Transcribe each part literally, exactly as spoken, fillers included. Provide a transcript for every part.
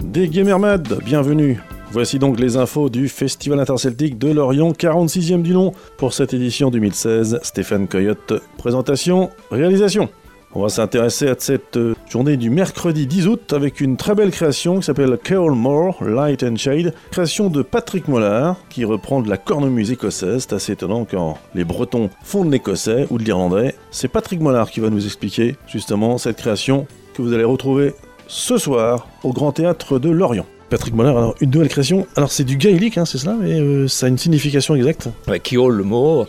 des Gamermad, bienvenue. Voici donc les infos du Festival interceltique de Lorient, quarante-sixième du nom pour cette édition deux mille seize. Stéphane Coyote, présentation, réalisation. On va s'intéresser à cette journée du mercredi dix août avec une très belle création qui s'appelle Carol More, Light and Shade, création de Patrick Mollard qui reprend de la cornemuse écossaise. C'est assez étonnant quand les Bretons font de l'écossais ou de l'irlandais. C'est Patrick Mollard qui va nous expliquer justement cette création que vous allez retrouver ce soir au Grand Théâtre de Lorient. Patrick Mollard, alors une nouvelle création, alors c'est du gaélique, hein, c'est cela, mais euh, ça a une signification exacte. Ouais, Kiol, le mot,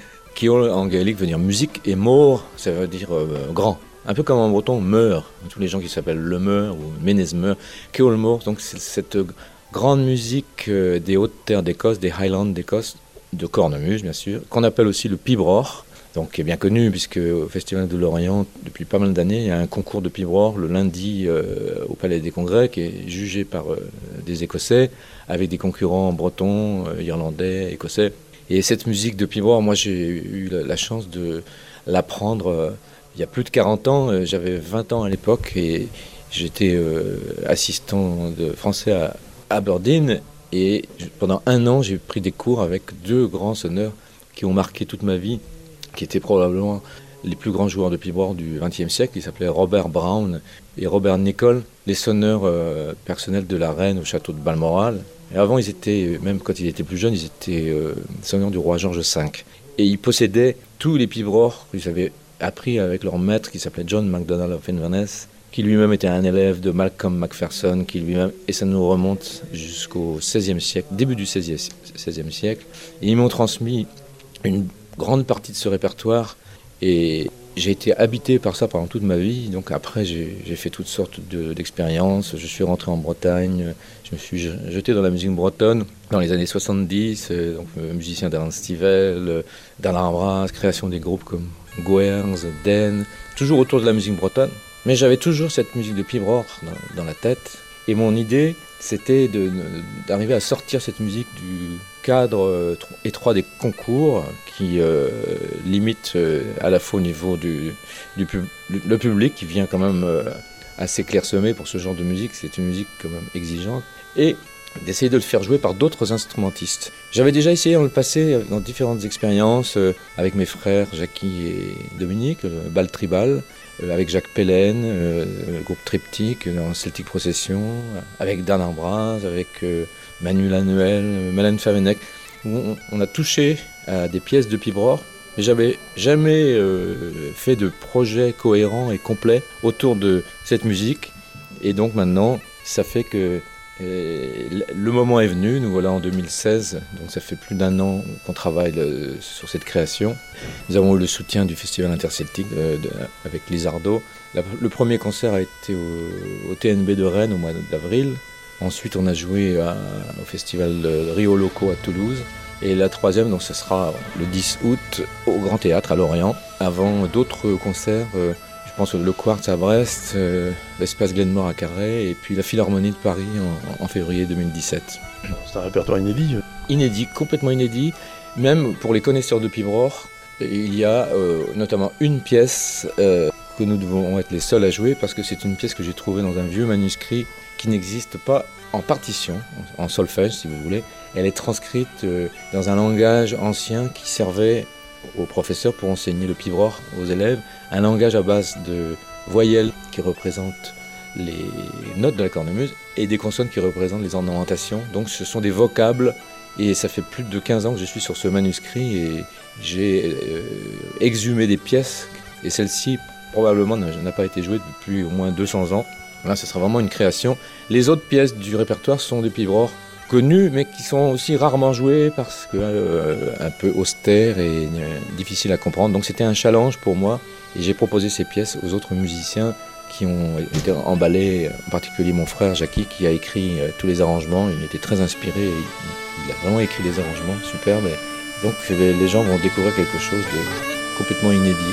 Kiol en gaélique veut dire musique et Mor, ça veut dire euh, grand. Un peu comme en breton, Meur, tous les gens qui s'appellent Le Meur ou Ménez-Meur, Kiol Mor, donc c'est cette grande musique euh, des hautes terres d'Écosse, des Highlands d'Écosse, de cornemuse bien sûr, qu'on appelle aussi le pibroch. Donc, qui est bien connu, puisque au Festival de Lorient, depuis pas mal d'années, il y a un concours de pibroch le lundi euh, au Palais des Congrès, qui est jugé par euh, des Écossais, avec des concurrents bretons, euh, irlandais, écossais. Et cette musique de pibroch, moi j'ai eu la, la chance de l'apprendre euh, il y a plus de quarante ans. Euh, j'avais vingt ans à l'époque et j'étais euh, assistant de français à Aberdeen. Et pendant un an, j'ai pris des cours avec deux grands sonneurs qui ont marqué toute ma vie, qui étaient probablement les plus grands joueurs de pibroch du vingtième siècle. Ils s'appelaient Robert Brown et Robert Nicol, les sonneurs euh, personnels de la reine au château de Balmoral. Et avant, ils étaient, même quand ils étaient plus jeunes, ils étaient euh, sonneurs du roi George cinq. Et ils possédaient tous les pibrochs qu'ils avaient appris avec leur maître qui s'appelait John MacDonald of Inverness, qui lui-même était un élève de Malcolm Macpherson, qui lui-même, et ça nous remonte jusqu'au seizième siècle, début du seizième siècle. Et ils m'ont transmis une grande partie de ce répertoire et j'ai été habité par ça pendant toute ma vie. Donc après j'ai, j'ai fait toutes sortes de, d'expériences. Je suis rentré en Bretagne, je me suis jeté dans la musique bretonne dans les années soixante-dix, donc musicien d'Alain Stivell, d'Alain Bras, création des groupes comme Goers, Den, toujours autour de la musique bretonne. Mais j'avais toujours cette musique de pibroch dans, dans la tête et mon idée c'était de, d'arriver à sortir cette musique du cadre euh, étroit des concours qui euh, limite euh, à la fois au niveau du, du pub, le public qui vient quand même euh, assez clairsemé pour ce genre de musique, c'est une musique quand même exigeante, et d'essayer de le faire jouer par d'autres instrumentistes. J'avais déjà essayé dans le passé, dans différentes expériences, euh, avec mes frères Jackie et Dominique, le bal tribal, euh, avec Jacques Pellen, euh, le groupe Triptyque dans Celtic Procession, avec Dan Ambras, avec euh, Manu Lanuel, euh, Mélène Favenec. On, on a touché à des pièces de pibroch, mais j'avais jamais euh, fait de projet cohérent et complet autour de cette musique. Et donc maintenant, ça fait que et le moment est venu, nous voilà en deux mille seize, donc ça fait plus d'un an qu'on travaille le, sur cette création. Nous avons eu le soutien du Festival interceltique euh, de, avec Lizardo. La, le premier concert a été au, au T N B de Rennes au mois d'avril. Ensuite, on a joué à, au Festival de Rio Loco à Toulouse. Et la troisième, donc, ce sera le dix août au Grand Théâtre à Lorient, avant d'autres concerts. Euh, Je pense le Quartz à Brest, euh, l'Espace Glenmore à Carhaix et puis la Philharmonie de Paris en, en février deux mille dix-sept. C'est un répertoire inédit. Inédit, complètement inédit. Même pour les connaisseurs de pibroch, il y a euh, notamment une pièce euh, que nous devons être les seuls à jouer parce que c'est une pièce que j'ai trouvée dans un vieux manuscrit qui n'existe pas en partition, en solfège si vous voulez. Elle est transcrite euh, dans un langage ancien qui servait aux professeurs pour enseigner le pibroch aux élèves, un langage à base de voyelles qui représentent les notes de la cornemuse et des consonnes qui représentent les ornementations. Donc ce sont des vocables et ça fait plus de quinze ans que je suis sur ce manuscrit et j'ai euh, exhumé des pièces et celle-ci probablement n'a pas été jouée depuis au moins deux cents ans. Là, ce sera vraiment une création. Les autres pièces du répertoire sont des pibrochs connus, mais qui sont aussi rarement joués parce que euh, un peu austères et euh, difficiles à comprendre. Donc c'était un challenge pour moi et j'ai proposé ces pièces aux autres musiciens qui ont été emballés, en particulier mon frère Jackie qui a écrit euh, tous les arrangements. Il était très inspiré, et il, il a vraiment écrit des arrangements superbes. Et donc les, les gens vont découvrir quelque chose de complètement inédit.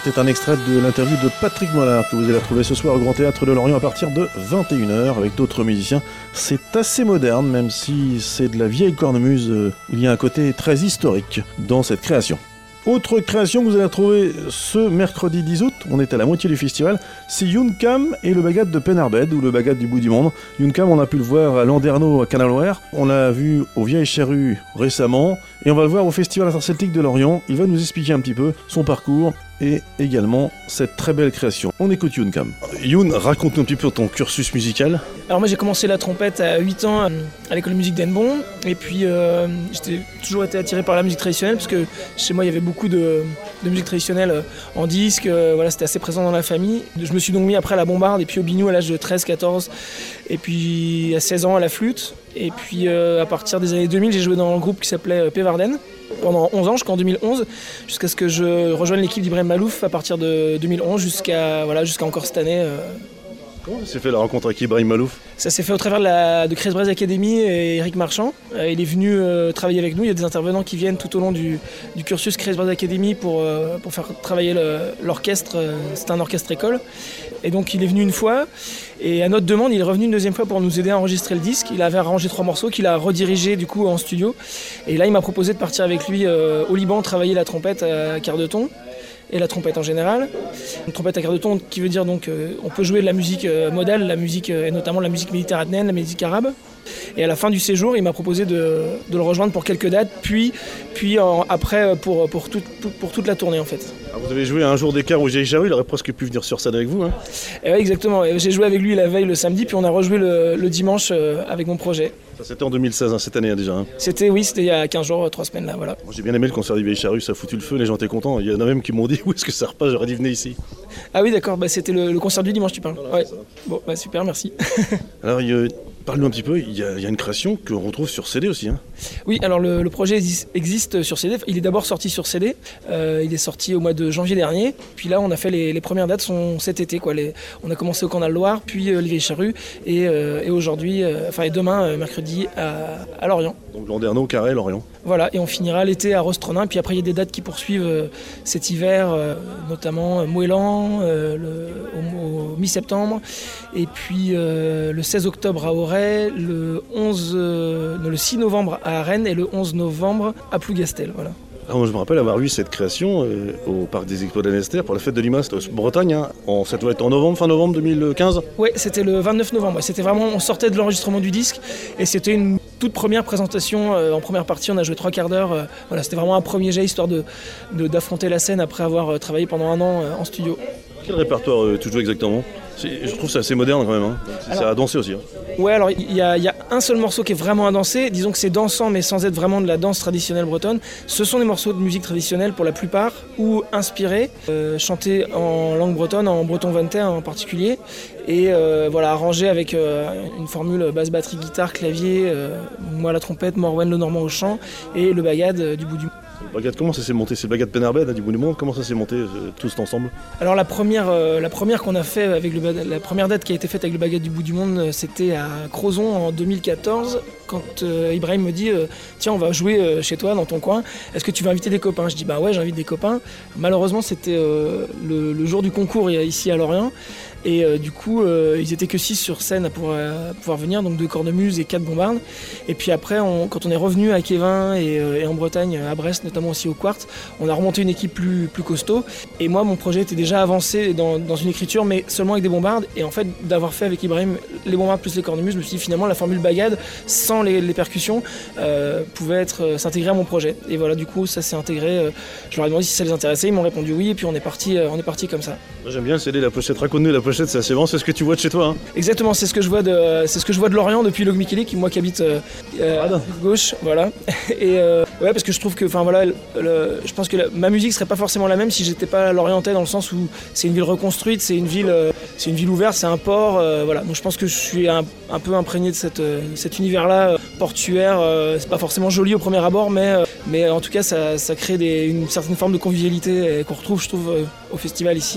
c'était un extrait de l'interview de Patrick Mollard que vous allez retrouver ce soir au Grand Théâtre de Lorient à partir de vingt et une heures avec d'autres musiciens. C'est assez moderne, même si c'est de la vieille cornemuse. Il y a un côté très historique dans cette création. Autre création que vous allez retrouver ce mercredi dix août, on est à la moitié du festival, c'est Younkam et le Bagad de Penarbed, ou le Bagad du bout du monde. Younkam, on a pu le voir à Landerneau à Canal-Ware, on l'a vu aux Vieilles Charrues récemment, et on va le voir au Festival Interceltique de Lorient. Il va nous expliquer un petit peu son parcours et également cette très belle création. On écoute Younkam. Youn, raconte-nous un petit peu ton cursus musical. Alors moi j'ai commencé la trompette à huit ans à l'école de musique d'Hennebon, et puis euh, j'ai toujours été attiré par la musique traditionnelle parce que chez moi il y avait beaucoup de, de musique traditionnelle en disque, euh, voilà, c'était assez présent dans la famille. Je me suis donc mis après à la bombarde et puis au biniou à l'âge de treize quatorze, et puis à seize ans à la flûte, et puis euh, à partir des années deux mille j'ai joué dans un groupe qui s'appelait Pévarden pendant onze ans, jusqu'en deux mille onze, jusqu'à ce que je rejoigne l'équipe d'Ibrahim Malouf à partir de deux mille onze jusqu'à, voilà, jusqu'à encore cette année. Euh, Comment s'est fait la rencontre avec Ibrahim Malouf ? Ça s'est fait au travers de, la, de Chris Braze Academy et Eric Marchand. Euh, il est venu euh, travailler avec nous. Il y a des intervenants qui viennent tout au long du, du cursus Chris Braze Academy pour, euh, pour faire travailler le, l'orchestre. C'est un orchestre école. Et donc il est venu une fois. Et à notre demande, il est revenu une deuxième fois pour nous aider à enregistrer le disque. Il avait arrangé trois morceaux qu'il a redirigés du coup en studio. Et là, il m'a proposé de partir avec lui euh, au Liban travailler la trompette à quart de ton. Et la trompette en général. Une trompette à quart de ton qui veut dire donc euh, on peut jouer de la musique euh, modale, la musique, euh, et notamment la musique méditerranéenne, la musique arabe. Et à la fin du séjour, il m'a proposé de, de le rejoindre pour quelques dates, puis, puis en, après pour, pour, tout, pour toute la tournée en fait. Alors vous avez joué à un jour d'écart où j'ai Jarry, il aurait presque pu venir sur scène avec vous. Hein. Et ouais, exactement. Et j'ai joué avec lui la veille le samedi, puis on a rejoué le, le dimanche euh, avec mon projet. Ça c'était en deux mille seize, hein, cette année hein, déjà. Hein. C'était, oui, c'était il y a quinze jours, trois semaines là, voilà. Moi, j'ai bien aimé le concert des Vieilles Charrues, ça a foutu le feu, les gens étaient contents. Il y en a même qui m'ont dit où est-ce que ça repasse, j'aurais dit venez ici. Ah oui d'accord, bah, c'était le, le concert du dimanche tu parles. Voilà, ouais. Bon bah super, merci. Alors il, parle-nous un petit peu, il y, a, il y a une création qu'on retrouve sur C D aussi. Hein. Oui, alors le, le projet existe sur C D, il est d'abord sorti sur C D, euh, il est sorti au mois de janvier dernier, puis là on a fait les, les premières dates sont cet été, quoi. Les, on a commencé au Canal Loire, puis euh, les Vieilles Charrues, et, euh, et aujourd'hui, euh, enfin et demain, euh, mercredi, à, à Lorient. Donc Landerneau, Carré, Lorient. Voilà, et on finira l'été à Rostronin, puis après il y a des dates qui poursuivent euh, cet hiver, euh, notamment euh, Moëlan, euh, le, au, au mi-septembre, et puis euh, le seize octobre à Auray, le, onze, euh, le six novembre à Rennes et le onze novembre à Plougastel. Voilà. Alors moi, je me rappelle avoir vu cette création euh, au Parc des Expos d'Annester pour la fête de Limas, en Bretagne. Hein. En, ça doit être en novembre, fin novembre deux mille quinze. Oui, c'était le vingt-neuf novembre. C'était vraiment, on sortait de l'enregistrement du disque et c'était une toute première présentation. Euh, en première partie, on a joué trois quarts d'heure. Euh, voilà, c'était vraiment un premier jet histoire de, de, d'affronter la scène après avoir euh, travaillé pendant un an euh, en studio. Quel répertoire euh, tu joues exactement ? C'est, je trouve ça assez moderne quand même, hein. C'est alors, à danser aussi. Hein. Ouais, alors il y, y a un seul morceau qui est vraiment à danser, disons que c'est dansant mais sans être vraiment de la danse traditionnelle bretonne. Ce sont des morceaux de musique traditionnelle pour la plupart, ou inspirés, euh, chantés en langue bretonne, en breton vantais en particulier, et euh, voilà, arrangés avec euh, une formule basse, batterie, guitare, clavier, euh, moi la trompette, Morwen le Normand au chant, et le bagad euh, du bout du monde. Bagad, comment ça s'est monté ? C'est le Bagad Penarbed hein, du bout du monde, comment ça s'est monté euh, tous ensemble ? Alors la première, euh, la première qu'on a fait avec le, la première date qui a été faite avec le Bagad du bout du monde, c'était à Crozon en deux mille quatorze, quand euh, Ibrahim me dit euh, tiens on va jouer euh, chez toi dans ton coin, est-ce que tu veux inviter des copains ? Je dis bah ouais, j'invite des copains. Malheureusement c'était euh, le, le jour du concours ici à Lorient. Et euh, du coup, euh, ils étaient que six sur scène à pouvoir, à pouvoir venir, donc deux cornemuses et quatre bombardes. Et puis après, on, quand on est revenu à Kévin et, euh, et en Bretagne, à Brest, notamment aussi au Quartz, on a remonté une équipe plus, plus costaud. Et moi, mon projet était déjà avancé dans, dans une écriture, mais seulement avec des bombardes. Et en fait, d'avoir fait avec Ibrahim les bombardes plus les cornemuses, je me suis dit finalement la formule bagad, sans les, les percussions, euh, pouvait être, euh, s'intégrer à mon projet. Et voilà, du coup, ça s'est intégré. Euh, je leur ai demandé si ça les intéressait, ils m'ont répondu oui, et puis on est parti, euh, on est parti comme ça. Moi, j'aime bien le C D, la pochette. Raconte-nous la pochette, c'est assez bon, c'est ce que tu vois de chez toi. Hein. Exactement, c'est ce que je vois de, c'est ce que je vois de Lorient depuis Logmikilik, moi qui habite euh, euh, à gauche, voilà. Et euh, ouais, parce que je trouve que, enfin voilà, le, le, je pense que la, ma musique serait pas forcément la même si j'étais pas lorientais, dans le sens où c'est une ville reconstruite, c'est une ville, euh, c'est une ville ouverte, c'est un port, euh, voilà. Donc je pense que je suis un, un peu imprégné de cette, euh, cet univers-là euh, portuaire. Euh, c'est pas forcément joli au premier abord, mais, euh, mais en tout cas ça, ça crée des, une certaine forme de convivialité euh, qu'on retrouve, je trouve, euh, au festival ici. Euh.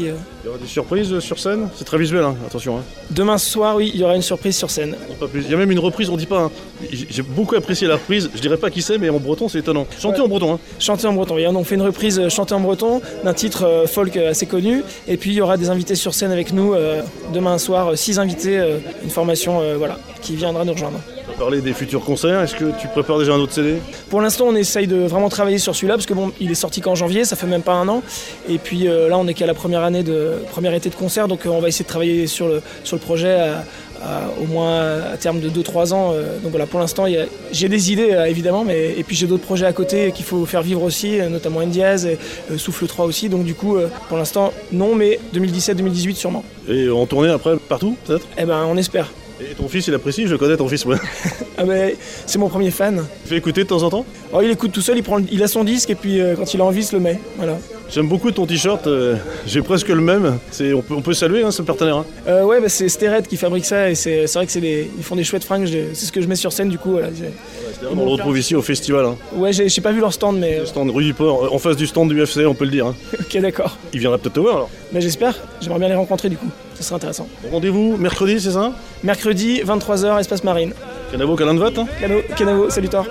Il y aura des surprises sur scène? C'est très visuel, hein, attention. Hein. Demain soir, oui, il y aura une surprise sur scène. Pas plus. Il y a même une reprise, on dit pas. Hein. J'ai beaucoup apprécié la reprise, je dirais pas qui c'est, mais en breton c'est étonnant. Chanter ouais. en breton. Hein. Chanter en breton, oui. On fait une reprise euh, chanter en breton d'un titre euh, folk assez connu. Et puis il y aura des invités sur scène avec nous euh, demain soir, euh, six invités, euh, une formation euh, voilà, qui viendra nous rejoindre. Parler des futurs concerts, est-ce que tu prépares déjà un autre C D? Pour l'instant, on essaye de vraiment travailler sur celui-là parce que bon, il est sorti qu'en janvier, ça fait même pas un an. Et puis euh, là, on est qu'à la première année de première été de concert, donc euh, on va essayer de travailler sur le sur le projet à, à, au moins à terme de deux trois ans. Euh, donc voilà, pour l'instant, il y a, j'ai des idées euh, évidemment, mais et puis j'ai d'autres projets à côté qu'il faut faire vivre aussi, euh, notamment N-Diaz et euh, Souffle trois aussi. Donc du coup, euh, pour l'instant, non, mais deux mille dix-sept deux mille dix-huit sûrement. Et en tournée après partout, peut-être? Eh ben, on espère. Et ton fils, il apprécie? Je connais ton fils, ouais. Ah ben, c'est mon premier fan. Tu fais écouter de temps en temps? Oh, il écoute tout seul, il, prend le... il a son disque et puis euh, quand il a envie, il se le met. Voilà. J'aime beaucoup ton t-shirt, euh, j'ai presque le même. C'est, on, peut, on peut saluer hein, ce partenaire. Hein. Euh, ouais, bah, c'est Stered qui fabrique ça et c'est, c'est vrai que c'est des, ils font des chouettes fringues. J'ai... C'est ce que je messe sur scène du coup. Voilà. Ouais, on le retrouve ici au festival. Hein. Ouais, j'ai, j'ai pas vu leur stand, mais. Le stand rue du Port, en face du stand du U F C, on peut le dire. Hein. Ok, d'accord. Il viendra peut-être te voir alors. Bah, j'espère, j'aimerais bien les rencontrer du coup. Ce serait intéressant. Rendez-vous mercredi, c'est ça? Mercredi, vingt-trois heures, Espace Marine. Canavo, Calanvat hein? Canavo, Canavo, salutor.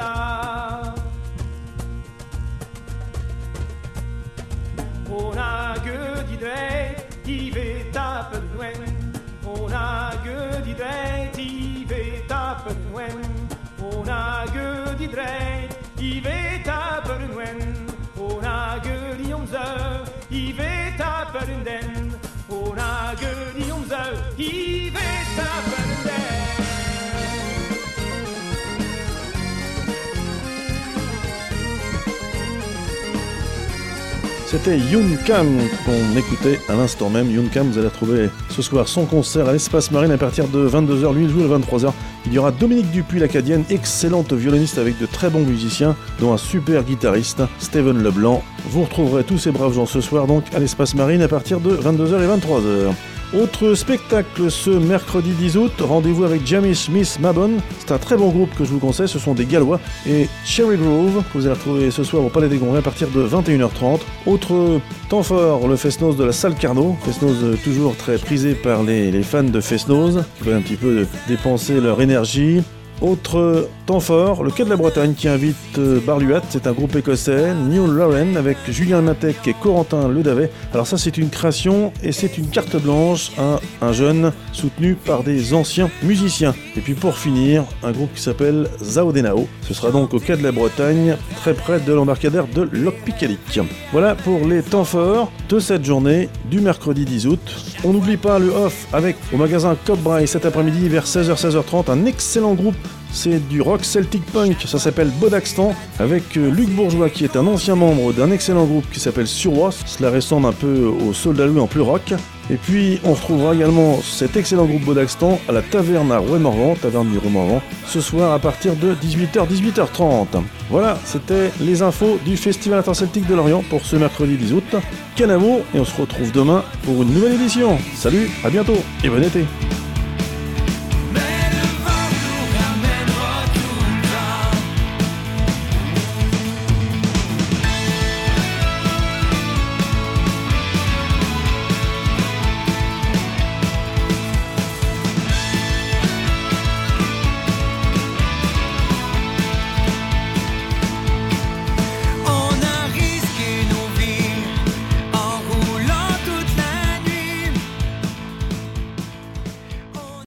C'était Youn Kam qu'on écoutait à l'instant même. Youn Kam, vous allez retrouver ce soir son concert à l'Espace Marine à partir de vingt-deux heures. Lui, il joue à vingt-trois heures. Il y aura Dominique Dupuis, l'acadienne, excellente violoniste avec de très bons musiciens, dont un super guitariste, Steven Leblanc. Vous retrouverez tous ces braves gens ce soir donc à l'Espace Marine à partir de vingt-deux heures et vingt-trois heures. Autre spectacle ce mercredi dix août, rendez-vous avec Jamie Smith Mabon. C'est un très bon groupe que je vous conseille, ce sont des Gallois. Et Cherry Grove, que vous allez retrouver ce soir au Palais des Congrès à partir de vingt et une heures trente. Autre temps fort, le Fest-Noz de la Salle Carnot. Fest-Noz toujours très prisé par les, les fans de Fest-Noz, qui veulent un petit peu dépenser leur énergie. Autre temps fort, le Quai de la Bretagne qui invite euh, Barluat, c'est un groupe écossais, New Lauren avec Julien Matec et Corentin Ledavet. Alors ça c'est une création et c'est une carte blanche à un jeune soutenu par des anciens musiciens. Et puis pour finir, un groupe qui s'appelle Zaodenao. Ce sera donc au Quai de la Bretagne, très près de l'embarcadère de Lochpicalic. Voilà pour les temps forts de cette journée du mercredi dix août. On n'oublie pas le off avec au magasin Cobbraille cet après-midi vers seize heures seize heures trente, un excellent groupe. C'est du rock celtic punk, ça s'appelle Bodaxtan, avec Luc Bourgeois qui est un ancien membre d'un excellent groupe qui s'appelle Surrois. Cela ressemble un peu au Soldat Louis en plus rock. Et puis on retrouvera également cet excellent groupe Bodaxtan à la taverne à Rouet-Morvan, taverne du Rouet-Morvan, ce soir à partir de dix-huit heures dix-huit heures trente. Voilà, c'était les infos du Festival Interceltique de Lorient pour ce mercredi dix août. Canavo, et on se retrouve demain pour une nouvelle édition. Salut, à bientôt et bon été.